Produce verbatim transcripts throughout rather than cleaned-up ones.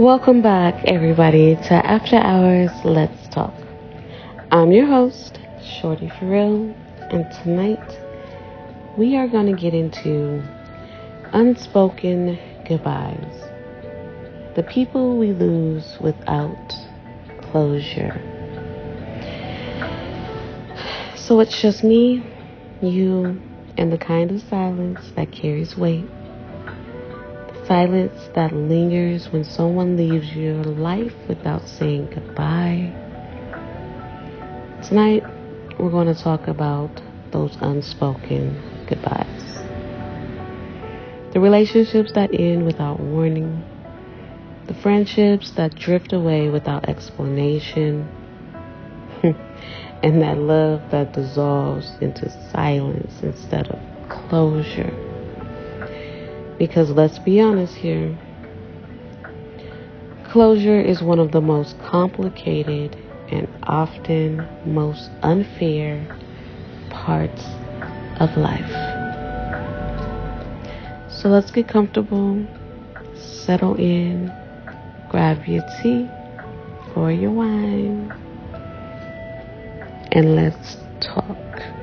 Welcome back, everybody, to After Hours Let's Talk. I'm your host, Shorty For Real, and tonight we are going to get into unspoken goodbyes. The people we lose without closure. So it's just me, you, and the kind of silence that carries weight. Silence that lingers when someone leaves your life without saying goodbye. Tonight, we're going to talk about those unspoken goodbyes. The relationships that end without warning. The friendships that drift away without explanation. And that love that dissolves into silence instead of closure. Because let's be honest here, closure is one of the most complicated and often most unfair parts of life. So let's get comfortable, settle in, grab your tea or your wine, and let's talk.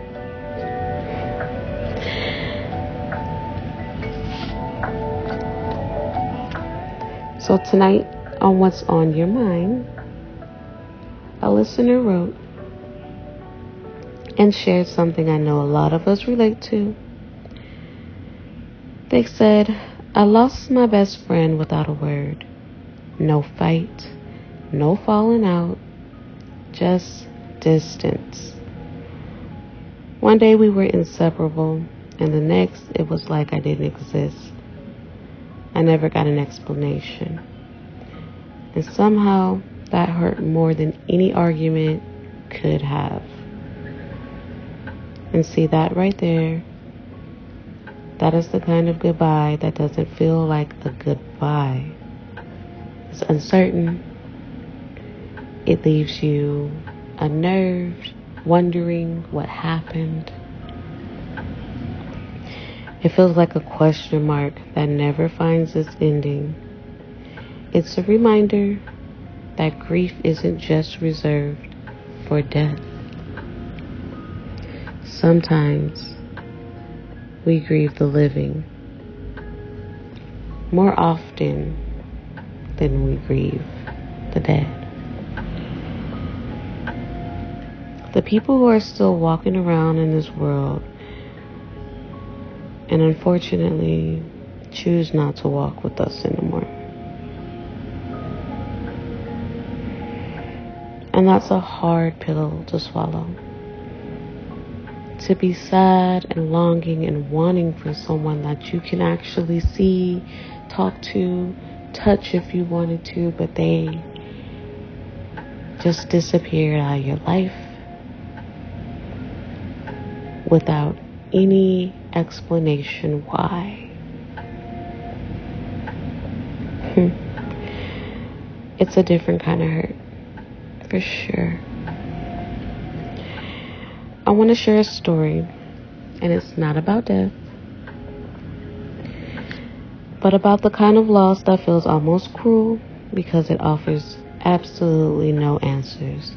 So tonight, on What's on Your Mind, a listener wrote and shared something I know a lot of us relate to. They said, I lost my best friend without a word. No fight, no falling out, just distance. One day we were inseparable, and the next it was like I didn't exist. I never got an explanation. And somehow that hurt more than any argument could have. And see that right there? That is the kind of goodbye that doesn't feel like a goodbye. It's uncertain. It leaves you unnerved, wondering what happened. It feels like a question mark that never finds its ending. It's a reminder that grief isn't just reserved for death. Sometimes we grieve the living more often than we grieve the dead. The people who are still walking around in this world and unfortunately choose not to walk with us anymore. And that's a hard pill to swallow. To be sad and longing and wanting for someone that you can actually see, talk to, touch if you wanted to, but they just disappeared out of your life without any explanation why. It's a different kind of hurt, for sure. I want to share a story, and it's not about death, but about the kind of loss that feels almost cruel because it offers absolutely no answers.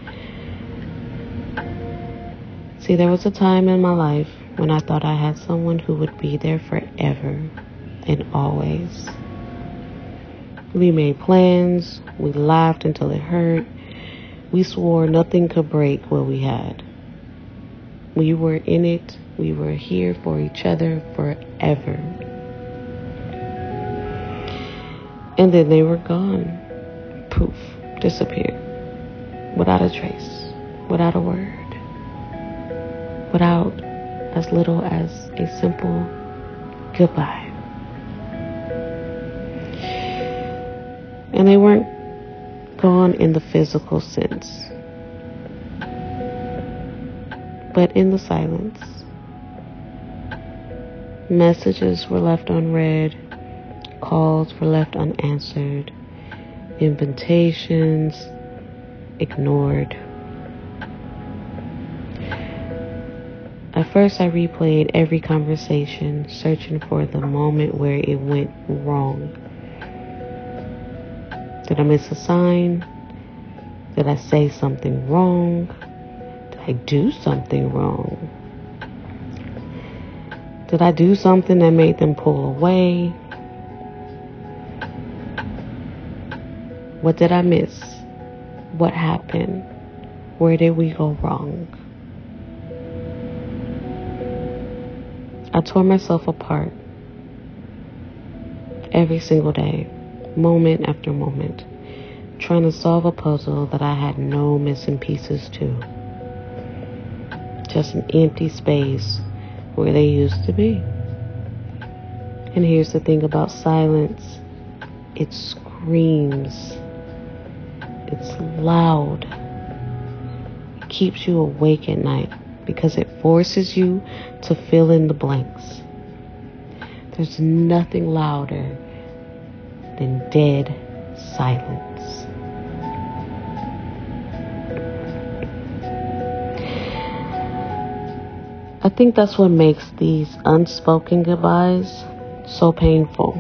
See, there was a time in my life when I thought I had someone who would be there forever and always. We made plans, we laughed until it hurt, we swore nothing could break what we had. We were in it, we were here for each other forever. And then they were gone, poof, disappeared, without a trace, without a word. Without as little as a simple goodbye. And they weren't gone in the physical sense, but in the silence. Messages were left unread, calls were left unanswered, invitations ignored. At first, I replayed every conversation, searching for the moment where it went wrong. Did I miss a sign? Did I say something wrong? Did I do something wrong? Did I do something that made them pull away? What did I miss? What happened? Where did we go wrong? I tore myself apart every single day, moment after moment, trying to solve a puzzle that I had no missing pieces to. Just an empty space where they used to be. And here's the thing about silence. It screams. It's loud. It keeps you awake at night because it forces you to fill in the blanks. There's nothing louder than dead silence. I think that's what makes these unspoken goodbyes so painful.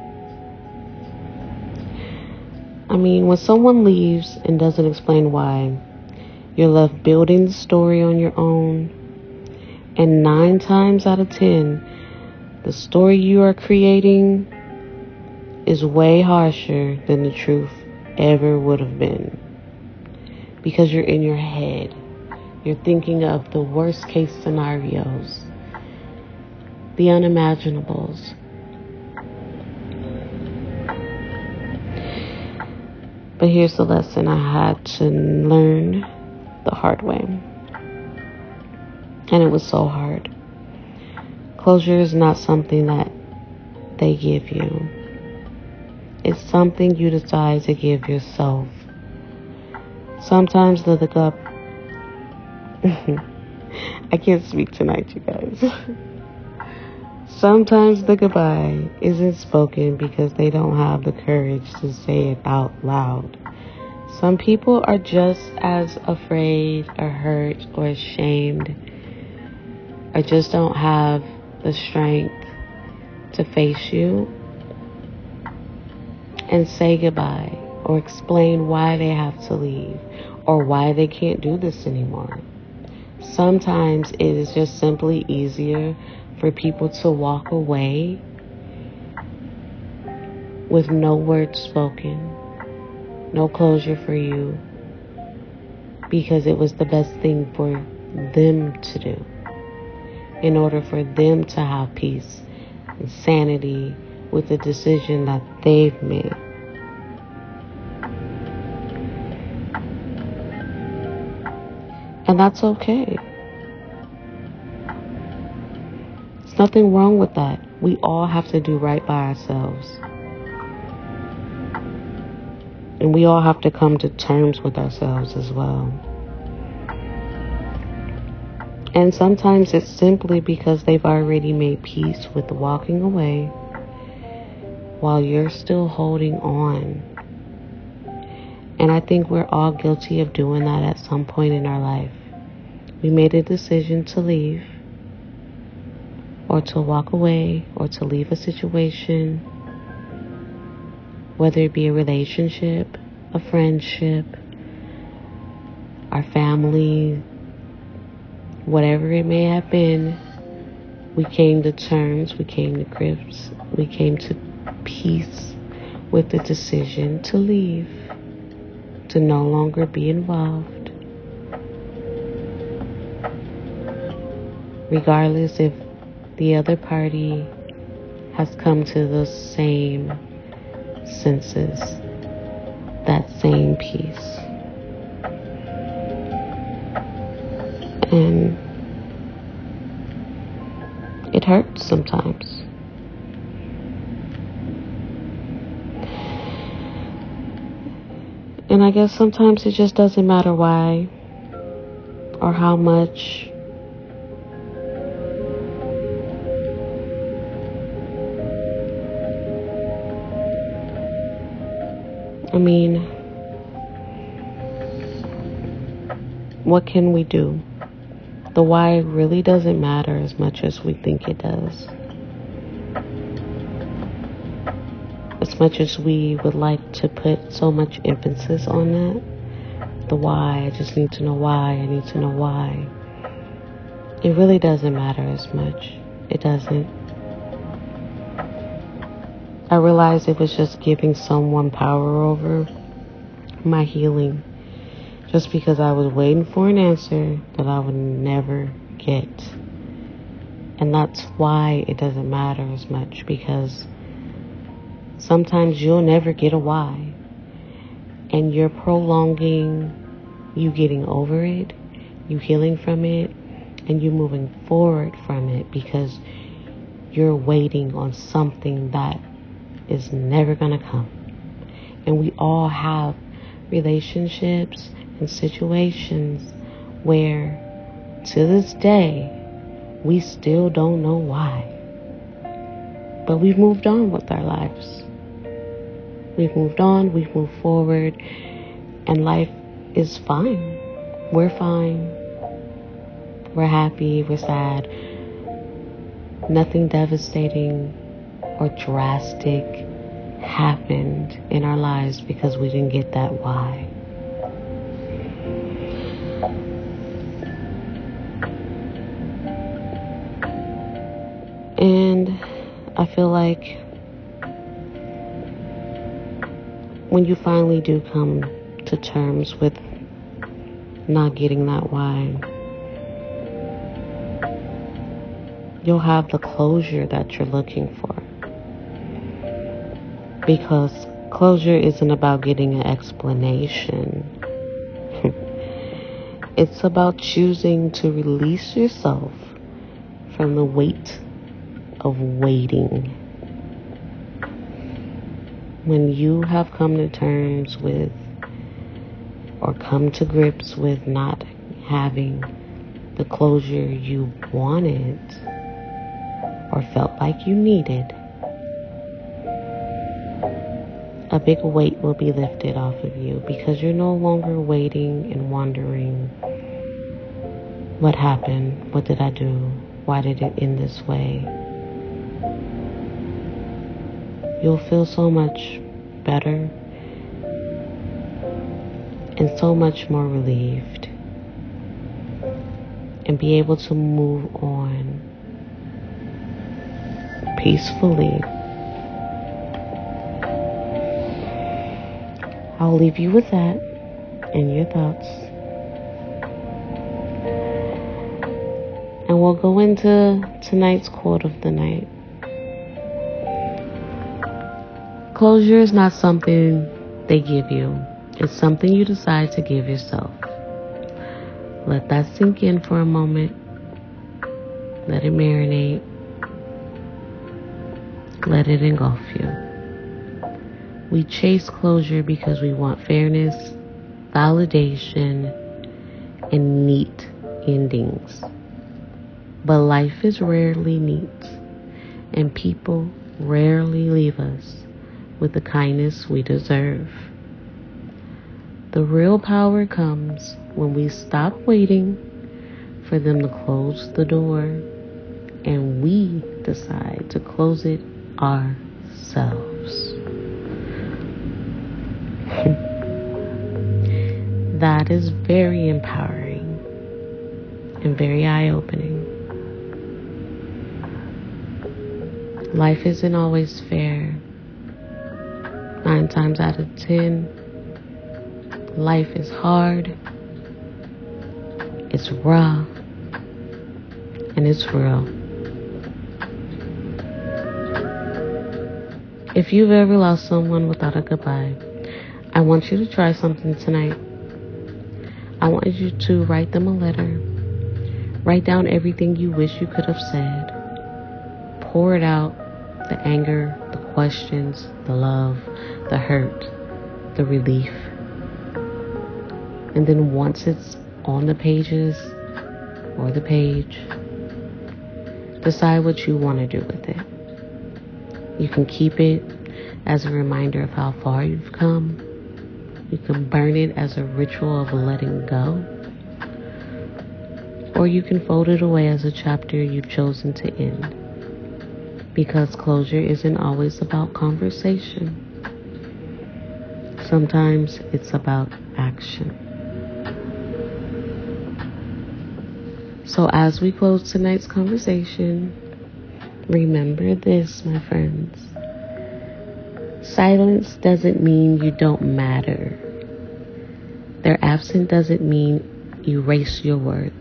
I mean, when someone leaves and doesn't explain why, you're left building the story on your own. And nine times out of ten, the story you are creating is way harsher than the truth ever would have been. Because you're in your head. You're thinking of the worst case scenarios, the unimaginables. But here's the lesson I had to learn the hard way. And it was so hard. Closure is not something that they give you. It's something you decide to give yourself. Sometimes the, the cup I can't speak tonight, you guys. Sometimes the goodbye isn't spoken because they don't have the courage to say it out loud. Some people are just as afraid or hurt or ashamed or just don't have the strength to face you and say goodbye or explain why they have to leave or why they can't do this anymore. Sometimes it is just simply easier for people to walk away with no words spoken, no closure for you, because it was the best thing for them to do in order for them to have peace and sanity with the decision that they've made. And that's okay. There's nothing wrong with that. We all have to do right by ourselves. And we all have to come to terms with ourselves as well. And sometimes it's simply because they've already made peace with walking away while you're still holding on. And I think we're all guilty of doing that at some point in our life. We made a decision to leave, or to walk away, or to leave a situation, whether it be a relationship, a friendship, our family, whatever it may have been. We came to terms, we came to grips, we came to peace with the decision to leave, to no longer be involved. Regardless if the other party has come to the same senses, that same peace. And it hurts sometimes. And I guess sometimes it just doesn't matter why or how much. I mean, what can we do? The why really doesn't matter as much as we think it does. as much as we would like to put so much emphasis on that, the why, I just need to know why, I need to know why, it really doesn't matter as much. It doesn't. I realized it was just giving someone power over my healing, just because I was waiting for an answer that I would never get. And that's why it doesn't matter as much, because sometimes you'll never get a why, and you're prolonging you getting over it, you healing from it, and you moving forward from it, because you're waiting on something that is never going to come. And we all have relationships and situations where to this day we still don't know why, but we've moved on with our lives. We've moved on, we've moved forward, and life is fine. We're fine. We're happy, we're sad. Nothing devastating or drastic happened in our lives because we didn't get that why. And I feel like when you finally do come to terms with not getting that why, you'll have the closure that you're looking for. Because closure isn't about getting an explanation. It's about choosing to release yourself from the weight of waiting. When you have come to terms with or come to grips with not having the closure you wanted or felt like you needed, a big weight will be lifted off of you, because you're no longer waiting and wondering, what happened? What did I do? Why did it end this way? You'll feel so much better and so much more relieved, and be able to move on peacefully. I'll leave you with that and your thoughts. And we'll go into tonight's quote of the night. Closure is not something they give you. It's something you decide to give yourself. Let that sink in for a moment. Let it marinate. Let it engulf you. We chase closure because we want fairness, validation, and neat endings. But life is rarely neat, and people rarely leave us with the kindness we deserve. The real power comes when we stop waiting for them to close the door, and we decide to close it ourselves. That is very empowering and very eye-opening. Life isn't always fair. Nine times out of ten, life is hard, it's raw, and it's real. If you've ever lost someone without a goodbye, I want you to try something tonight. I want you to write them a letter. Write down everything you wish you could have said. Pour it out, the anger, the questions, the love, the hurt, the relief. And then once it's on the pages or the page, decide what you want to do with it. You can keep it as a reminder of how far you've come. You can burn it as a ritual of letting go. Or you can fold it away as a chapter you've chosen to end. Because closure isn't always about conversation. Sometimes it's about action. So as we close tonight's conversation, remember this, my friends. Silence doesn't mean you don't matter. Their absence doesn't mean erase your worth.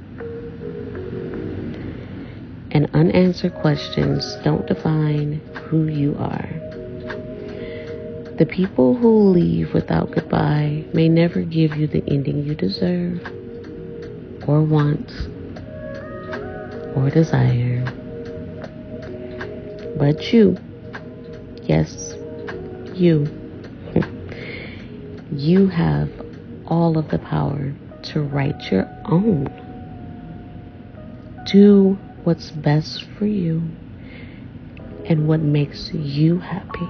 And unanswered questions don't define who you are. The people who leave without goodbye may never give you the ending you deserve, or want, or desire. But you, yes, you, you have all of the power to write your own. Do what's best for you and what makes you happy.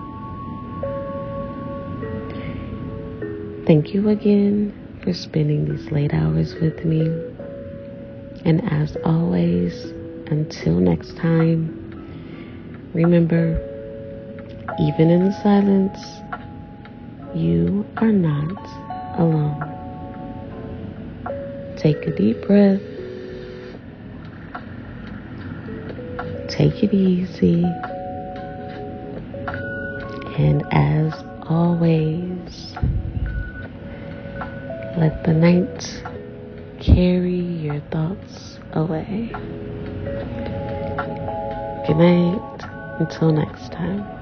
Thank you again for spending these late hours with me. And as always, until next time, remember, even in the silence, you are not alone. Take a deep breath. Take it easy. And as always, let the night carry your thoughts away. Good night. Until next time.